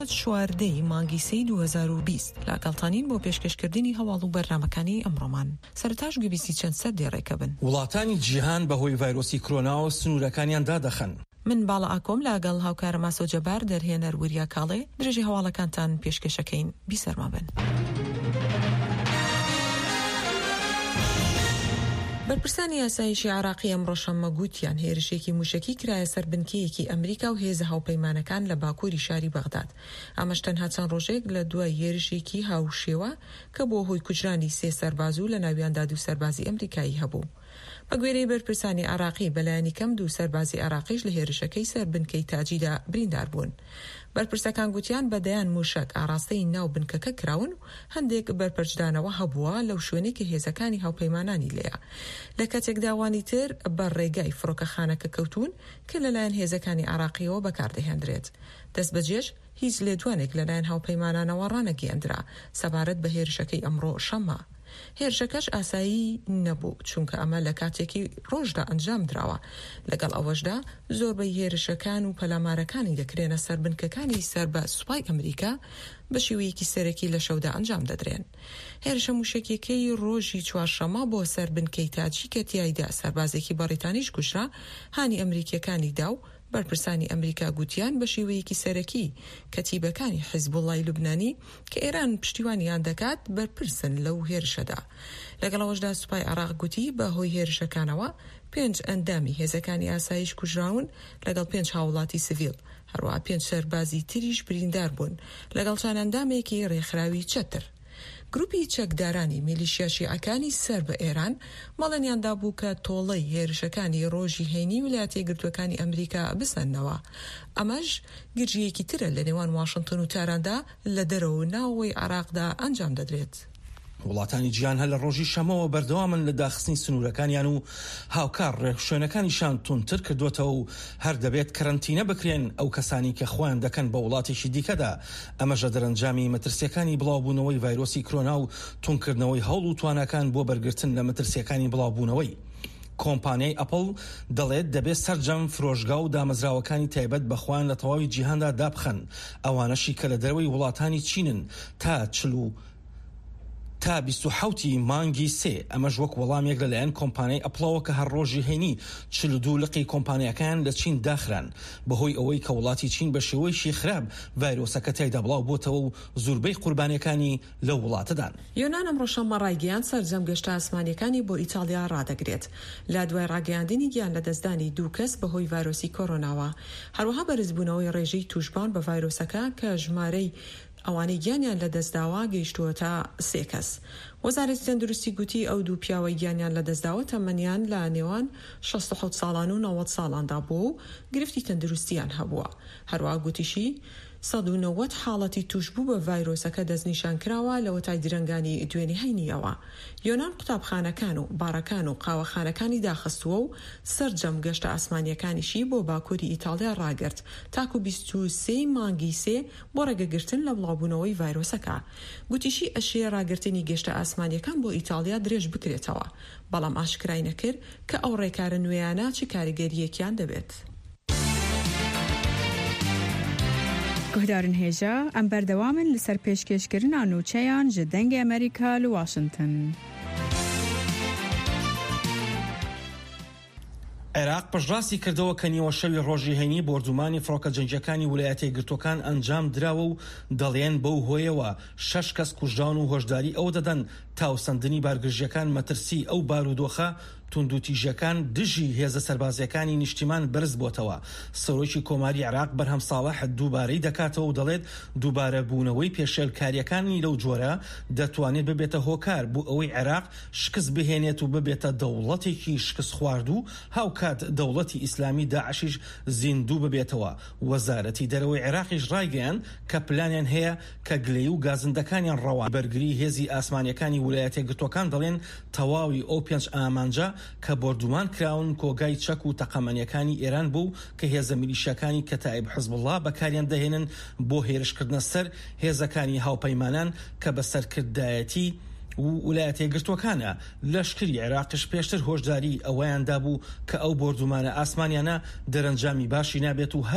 شواردەی مانگی سی 2020 لەگەڵتانین بۆ پێشکەشکردنی هەواڵ و بەرنامەکانی ئەمڕۆمان. سەرەتاش گوێبیستی چەند سەر دێڕێکە بن. وڵاتانی جیهان بەهۆی ڤایرۆسی کۆرۆنا و سنوورەکانیان دادەخەن. من باڵا ئاکۆم لەگەڵ هاوکارە ماسۆ جەبار دەرهێنەر وریا کاڵێ درێژی هەواڵەکانتان پێشکەشەکەین. بیسەرما بن. بەرپرسانی یاسایشی عراقی ئەمڕۆ شەممە گوتیان هێرشێکی موشکی کرایە سەر بنکەیەکی ئەمریکا و هێزە هاوپەیمانەکان لە باکووری شاری بەغداد. ئەمەش تەنها چەند ڕۆژێک لە دوای هێرشێکی هاوشێوە کە بۆ هۆی کوژرانی 3 سەرباز و لە ناویاندا 2 سەربازی ئەمریکایی هەبوو. بە گوێرەی بەرپرسانی عراقی بەلایەنی کەم 2 سەربازی عراقیش لە هێرشەکەی سەر بنکەی تاجیدا بریندار بوون. بەرپرسەکان گوتیان بەدەیان موشک ئاراستەی ناو بنکەکە کراون و هەندێک بەرپەرجدانەوە هەبووە لەو شوێنەی کە هێزەکانی هاوپەیمانانی لێیە. لە کاتێکداوانی تر بە ڕێگای فڕۆکەخانەکە کەوتون کە لەلایەن هێزەکانی عراقیەوە بەکاردەهێنرێت. دەست بەجێش هیچ لێدوانێک لەلایەن هاوپەیمانانەوە ڕانەگەیەندرا سەبارەت بە هێرشەکەی ئەمڕۆ شەممە. هێرشەکەش ئاسایی نەبوو چونکە ئەمە لە کاتێکی ڕۆژدا ئەنجام دراوە. لەگەڵ ئەوەشدا زۆربەی هێرشەکان و پەلامارەکانی دەکرێنە سەر بنکەکانی سەر بە سوپای ئەمریکا بە شێوەیەکی سەرەکی لە شەودا ئەنجام دەدرێن. هێرشە موشکێکەی ڕۆژی چوارشەمە بۆ سەر بنکەی تاجی کە تیایدا سەربازێکی بەریتانیش کوژرا هانی ئەمریکیەکانی دا و بەرپرسانی ئەمریکا گوتیان بە شێوەیەکی سەرەکی کەتیبەکانی حیزبوڵڵای لوبنانی کە ئێران پشتیوانیان دەکات بەرپرسن لەو هێرشەدا. لەگەڵەوەشدا سوپای عراق گوتی بە هۆی هێرشەکانەوە 5 ئەندامی هێزەکانی ئاسایش کوژراون لەگەڵ 5 هاوڵاتی سڤیل، هەروەها 5 سەربازی تریش بریندار بوون لەگەڵ چەند ئەندامێکی ڕێکخراوی چەتر. گروپی چەکدارانی میلیشیا شیعەکانی سەر بە ئێران مەڵەنیاندا بوو کە تۆڵەی هێرشەکانی ڕۆژی هەینی ویلایەتە یەکگرتووەکانی ئەمریکا بسەنەوە. ئەمەش گرژیەکی ترە لە نێوان واشنگتن و تاراندا لە دەرەوە ناوەوەی عراقدا ئەنجام دەدرێت. وڵاتانی جیهان هەر لە ڕۆژی شەمەوە بەردەوامن لە داخستنی سنوورەکانیان و هاوکار ڕێکشوێنەکانیشان تونتر کردوێتەوە و هەر دەبێت کەرەنتینە بکرێن ئەو کەسانی کە خۆیان دەکەن بە وڵاتێکی دیکەدا. ئەمەژە دەرەنجامی مەترسیەکانی بڵاوبوونەوەی ڤایرۆسی کۆرۆنا و تونکردنەوەی هەوڵ و توانەکان بۆ بەرگرتن لە مەترسیەکانی بڵاوبوونەوەی. کۆمپانیای ئەپڵ دەڵێت دەبێت سەرجەم فرۆشگا و دامەزراوەکانی تایبەت بەخۆیان لە تەواوی جیهاندا دابخەن، ئەوانەشی کە لە دەروەی وڵاتانی چینن تا 27 مانگی 3. ئەمەش وەک وەڵامێک لەلایەن کۆمپانیای ئەپڵەوە کە هەر ڕۆژی هەینی 42 لقی کۆمپانیەکان لە چین داخران بەهۆی ئەوەی کە وڵاتی چین بە شێوەیەکی خراپ ڤایرۆسەکە تایدا بڵاو بۆتەوە و زۆربەی قوربانیەکانی لەو وڵاتەدان. یۆنان ئەمڕۆ شەممە ڕایگەیاند سەرجەم گەشتە ئاسمانیەکانی بۆ ئیتالیا ڕادەگرێت لە دوای ڕاگەیاندنی گیان لە دەستدانی 2 کەس بەهۆی ڤایرۆسی کۆرۆناوە. هەروەها بەرزبوونەوەی ڕێژەی توشبان بە ڤایرۆسەکە کە ژمارەی ئەوانەی گیانیان لە دەستداوە گەیشتووە تا 3 کەس. وەزارەتی تەندروستی گوتی ئەو 2 پیاوەی گیانیان لە دەستداوە تەمەنیان لە نێوان 67 ساڵان و 90 ساڵاندا بوو و گرفتی تەندروستیان هەبووە. هەروەها گوتیشی 190 حاڵەتی توشبوو بە ڤایرۆسەکە دەستنیشان کراوە لە وەتای درەنگانی دوێنی هەینیەوە. یۆنان قوتابخانەکان و بارەکان و قاوەخانەکانی داخستووە و سەرجەم گەشتە ئاسمانیەکانیشی بۆ باکووری ئیتالیا ڕاگرت تاکو 23 مانگی 3 بۆ ڕێگەگرتن لە بڵاوبوونەوەی ڤایرۆسەکە. گوتیشی ئەشێ ڕاگرتنی گەشتە ئاسمانیەکان بۆ ئیتالیا درێژ بکرێتەوە، بەڵام ئاشکرای نەکرد کە ئەو ڕێکارە نوێیانە چی کاریگەریەکیان دەبێت. گهدارن هێژە ئەم بەردەوامن لەسەر پێشکەشکردنا نوچەیان ji dengê ئەمریکا لە واشنگتن. عێراق پشتڕاستی کردەوە کە نیوە شەوی ڕۆژی هەینی بۆردومانی فڕۆکە جەنگیەکانی ویلایەتە یەکگرتووەکان ئەنجام دراوە و دەڵێن بەو هۆیەوە 6 کەس کوژران و هۆشداری ئەو دەدەن تاوسەندنی بارگرژیەکان مەترسی ئەو بارودۆخە توندوتیژەکان دژی هێزە سەربازیەکانی نیشتیمان بەرز بۆتەوە. سەرۆکی کۆماری عێراق بەرهەم ساڵح دووبارەی دەکاتەوە و دەڵێت دووبارە بوونەوەی پێشێلکاریەکانی لەو جۆرە دەتوانێت ببێتە هۆکار بۆ ئەوەی عێراق شکست بهێنێت و ببێتە دەوڵەتێکی شکست خوارد و هاوکات دەوڵەتی ئیسلامی داعشیش زیندوو ببێتەوە. وەزارەتی دەرەوەی عێراقیش ڕایگەیاند کە پلانیان هەیە کە گلەی و گازندەکانیان ڕەوان بەرگری هێزی ئاسمانیەکانی ویلایەتە یەکگرتووەکان دەڵێن تەواوی ئەو 5 ئامانجە کە بۆردومان کراون کۆگای چەک و تەقەمەنیەکانی ئێران بوو کە هێزە میلیشیەکانی کەتایب حیزبوڵڵا بەکاریان دەهێنن بۆ هێرشکردنە سەر هێزەکانی هاوپەیمانان کە بە سەرکردایەتی و ویلایەتە یەکگرتووەکانە. لەشکری عێراقیش پێشتر هۆشداری ئەوەیاندا بوو کە ئەو بۆردومانە ئاسمانیانە دەرەنجامی باشی نابێت و